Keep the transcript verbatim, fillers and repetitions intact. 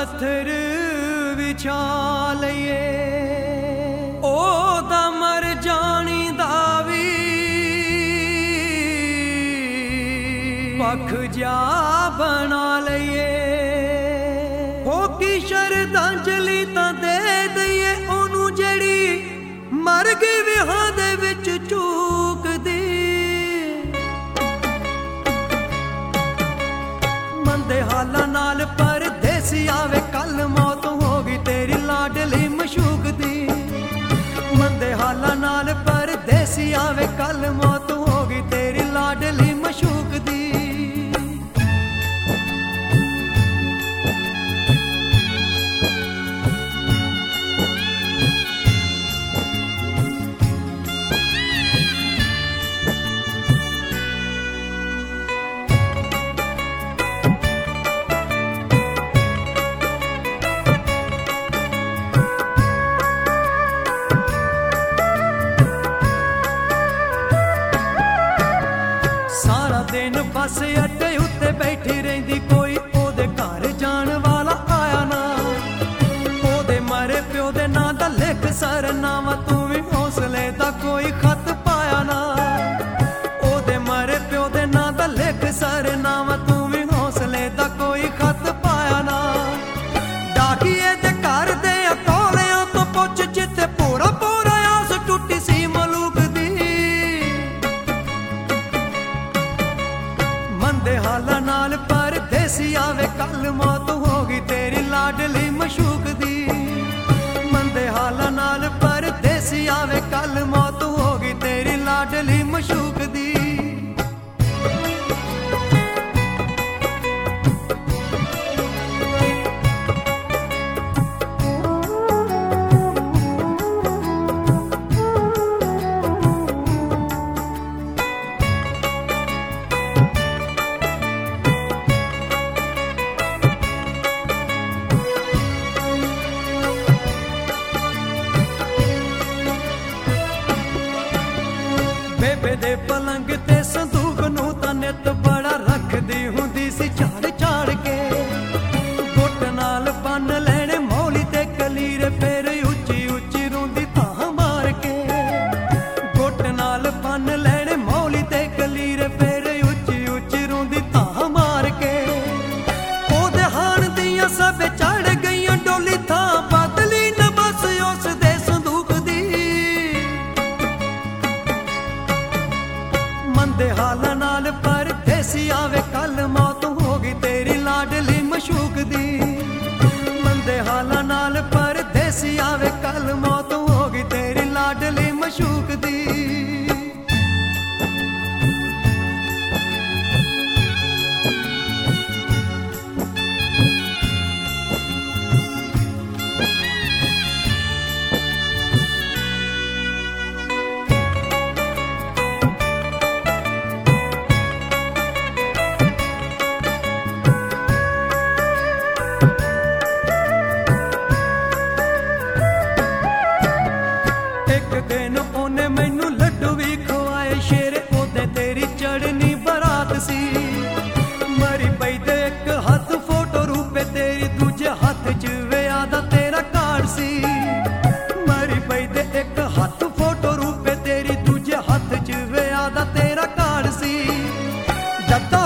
पत्थर विछा लइए ओदा मर जानी दा वी पख जा बना लइए हो की शरधांजलि तां दे दईए ओनू जड़ी मर गई विहां दे विच चूक दी मंदे हालां नाल परदेसी आवे कल मौत होगी तेरी लाडली मशूक दी मंदे हालां नाल परदेसी आवे कल मौत होगी तेरी लाडली मशूक दी दिन बस अड्डे उत्ते बैठी रहिंदी कोई ओदे घर जान वाला आया ना ओदे मरे प्यो दे नां दा लिख सरनामा तू भी हौसले दा कोई खत पाया ना ओदे मरे प्यो दे नां दा लिख सरनामा तू भी हौसले दा कोई खत पाया ना डाकिए दे घर दे अकोलियां तो पुछ जिथे पूरा पूरा आस टुटी सी मलूक दी मंदे हालां नाल परदेसी आवे कल मौत होगी तेरी लाडली मशूक दी मंदे हालां नाल परदेसी आवे कल मौत होगी तेरी लाडली मशूक दी बेबे दे पलंग ते संदूक नू तां नित बड़ा रखदी हुंदी सी झाड़ झाड़ के गुट नाल बन लैणे मौली ते कलीरे फेर उच्ची उच्ची रोंदी तां मार के गुट नाल बन लैणे मौली ते कलीरे फेर उच्ची उच्ची रोंदी तां मार के ओदे हाण दियां सब चढ़ गईयां डोली थां बदली न बस उस दे संदूक दी मंदे हालां नाल परदेसी आवे कल मौत होगी तेरी लाडली मशूक दी मंदे हालां नाल परदेसी आवे कल मौत होगी तेरी लाडली मशूक दी दिन ओने मैनू लड्डू भी खवाए शेरे ओदे तेरी चढ़नी बरात सी मरी पई दे एक हथ फोटो रूपे तेरी दूजे हथ च विआह दा तेरा कार्ड सी मरी पई दे एक हथ फोटो रूपे तेरी दूजे हथ च विआह दा तेरा कार्ड सी जद्दा